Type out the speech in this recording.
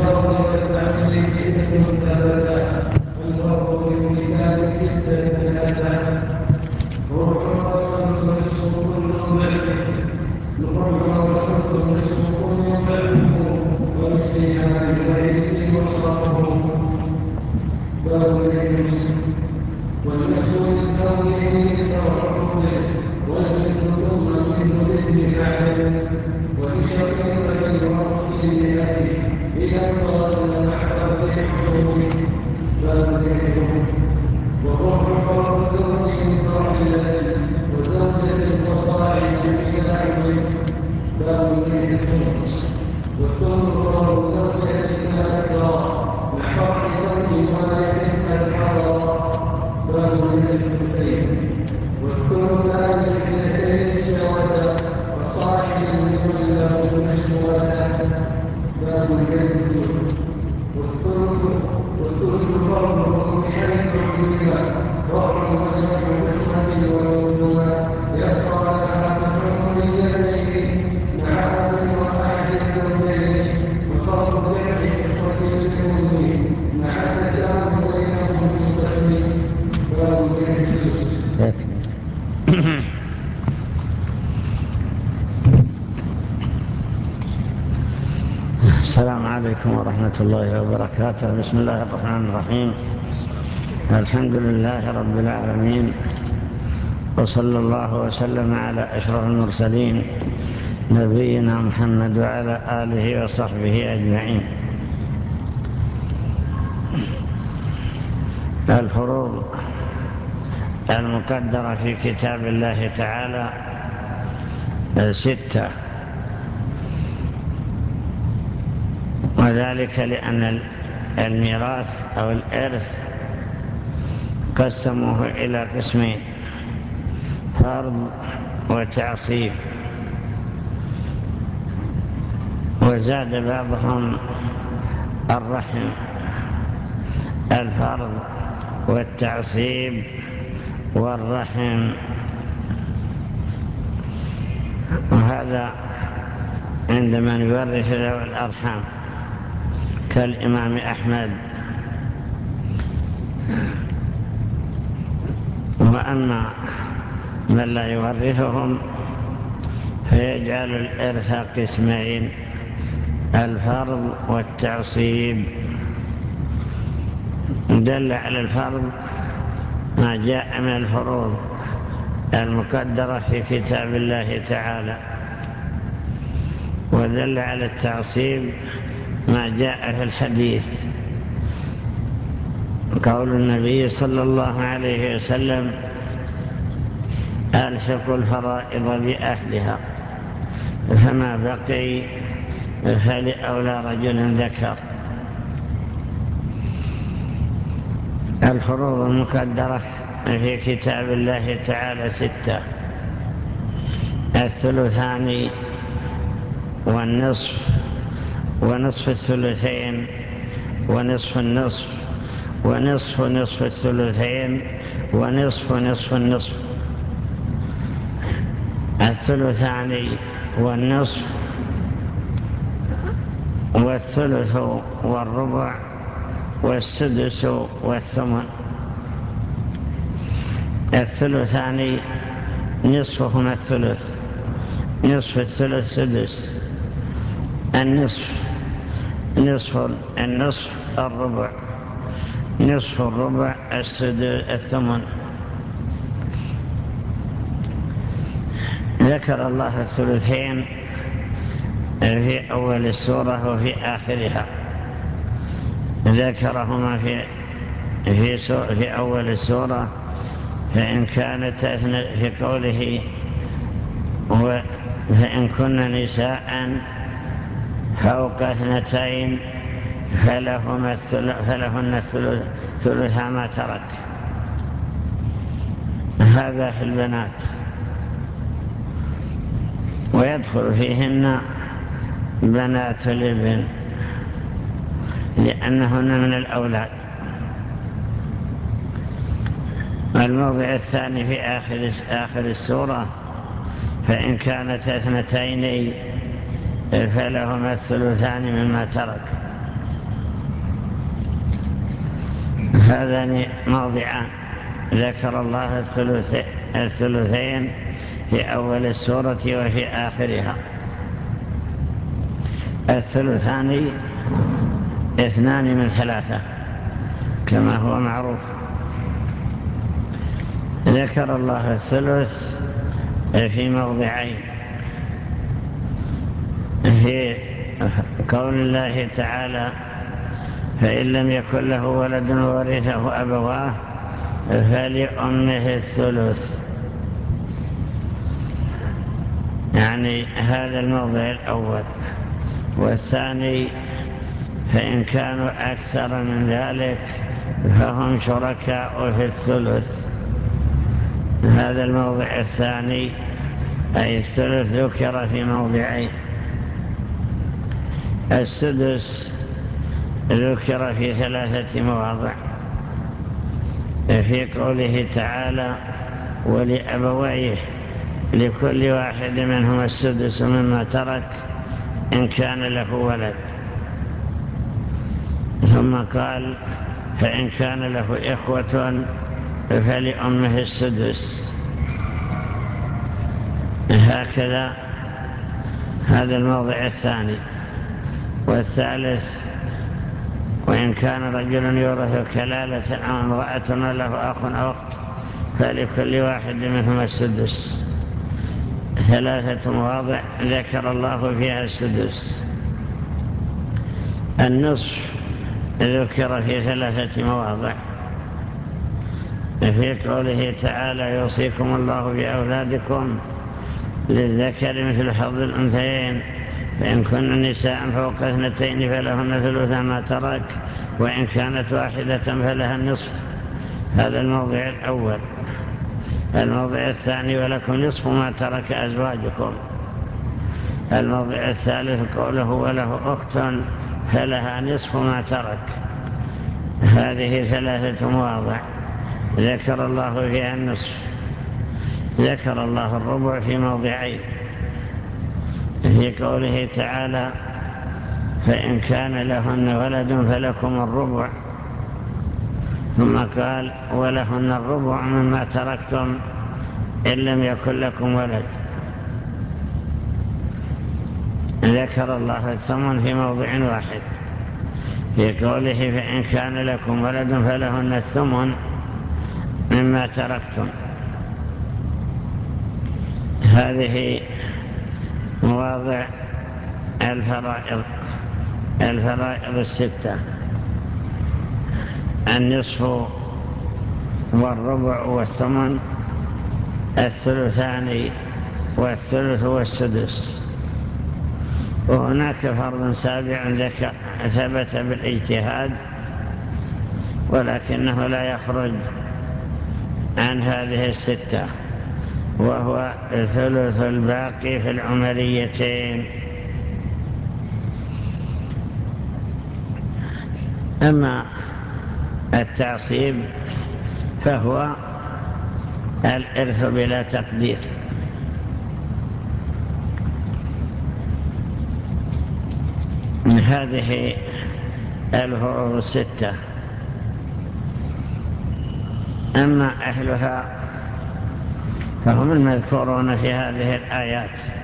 للفرض والتعصيب ثبتا الفرض بامتثال ستة أداة روح وقلب نصف كل ضعف روح وقلب نصف كل ضعف واجتهاد غيره وصرفه والنسل للزوجين كالركض والبنت ثم منه لابن بعد ولشقيقة الوقت لأبيه إذا انقضى مع فرد حصول باب يده والروح فرض زوج ضعيلة وزوجة وصاعد إلى عبد باب يده والثمن فرض زوجة أكثر مع فرع زوج واحد الحضر باب الثلثين والثلثان الاثنتين استوتا وصاحب لمن له النصف ولا باب الثلث والثلث فرضه بحيث علم رفع وجمع نسبة وعلوما يبقى لها مفعول يديه مع أب وأحد الزوجين وفرض فعل إخوة الكون مع تساوي بينهم في القسم باب الثلث. السلام عليكم ورحمة الله وبركاته. بسم الله الرحمن الرحيم. الحمد لله رب العالمين، وصلى الله وسلم على أشرف المرسلين نبينا محمد وعلى آله وصحبه أجمعين. الفروض المقدرة في كتاب الله تعالى 6، وذلك لأن الميراث أو الإرث قسموه إلى قسمين: فرض وتعصيب. وزاد بعضهم الرحم، الفرض والتعصيب والرحم. وهذا عندما يورث ذوي الأرحام كالإمام أحمد. وأما من لا يورثهم فيجعل الإرث قسمين: الفرض والتعصيب. دل على الفرض ما جاء من الفروض المقدرة في كتاب الله تعالى، ودل على التعصيب ما جاء في الحديث، قول النبي صلى الله عليه وسلم: ألحقوا الفرائض بأهلها، فما بقي فلأولى رجل ذكر. الفروض المقدرة في كتاب الله تعالى 6: الثلثان والنصف ونصف الثلثين ونصف النصف ونصف نصف الثلثين ونصف نصف النصف. الثلثان والنصف والثلث والربع والسدس والثمن. الثلثان نصفهما الثلث، نصف الثلث سدس، نصف النصف الربع، نصف الربع الثمن. ذكر الله الثلثين في أول السورة وفي آخرها. ذكرهما في أول السورة فإن كانت في قوله: فإن كن نساء فوق 2 فلهن ثلث ما ترك. هذا في البنات، ويدخل فيهن بنات الابن لأنهن من الأولاد. الموضع الثاني في آخر السورة: فإن كانت 2 فلهما الثلثان مما ترك. هذان موضعان ذكر الله الثلثين في أول السورة وفي آخرها. الثلثان 2 من 3 كما هو معروف. ذكر الله الثلث في موضعين: في قول الله تعالى: فإن لم يكن له ولد وورثه أبواه فلأمه الثلث، يعني هذا الموضع الأول. والثاني: فإن كانوا أكثر من ذلك فهم شركاء في الثلث. هذا الموضع الثاني أي الثلث ذكر في موضعين. السدس ذكر في 3 مواضع: في قوله تعالى: ولأبويه لكل واحد منهما السدس مما ترك إن كان له ولد. ثم قال: فإن كان له إخوة فلأمه السدس. هكذا هذا الموضع الثاني. والثالث: وإن كان رجل يورث كلالة أو امرأة وله أخ أو أخت فلكل واحد منهما السدس. 3 مواضع ذكر الله فيها السدس. النصف ذكر في 3 مواضع: في قوله تعالى: يوصيكم الله في أولادكم للذكر مثل حظ الأنثيين فإن كن نساء فوق 2 فلهن ثلث ما ترك وإن كانت واحدة فلها النصف. هذا الموضع الأول. الموضع الثاني: ولكم نصف ما ترك أزواجكم. الموضع الثالث: قوله: وله أخت فلها نصف ما ترك. هذه 3 مواضع ذكر الله فيها النصف. ذكر الله الربع في موضعين: في قوله تعالى: فإن كان لهن ولد فلكم الربع. ثم قال: ولهن الربع مما تركتم إن لم يكن لكم ولد. ذكر الله الثمن في موضع واحد: في قوله: فإن كان لكم ولد فلهن الثمن مما تركتم. هذه مواضع الفرائض 6: النصف والربع والثمن، الثلثان والثلث والسدس. وهناك فرض سابع ثبت بالاجتهاد ولكنه لا يخرج عن هذه 6، وهو ثلث الباقي في العمريتين. أما التعصيب فهو الإرث بلا تقدير. هذه الفروض 6. أما أهلها فهم المذكورون في هذه الآيات: